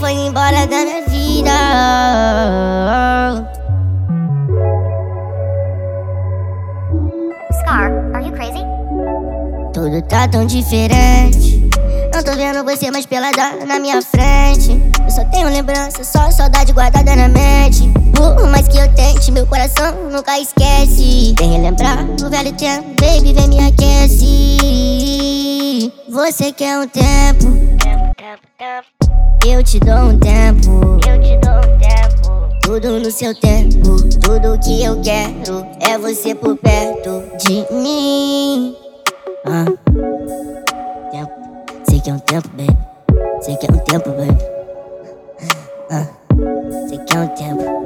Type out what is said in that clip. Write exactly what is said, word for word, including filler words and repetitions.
foi embora da minha vida. Scar, are you crazy? Tudo tá tão diferente. Não tô vendo você mais pelada na minha frente. Eu só tenho lembrança, só saudade guardada na mente. Por mais que eu tente, meu coração nunca esquece. Vem relembrar o velho tempo, baby, vem me aquece. Você quer um tempo, Tempo, tempo, tempo. eu te dou um tempo. Eu te dou um tempo. Tudo no seu tempo, tudo que eu quero é você por perto de mim. Ah, tempo, sei que é um tempo, baby. Sei que é um tempo, baby. Ah, sei que é um tempo.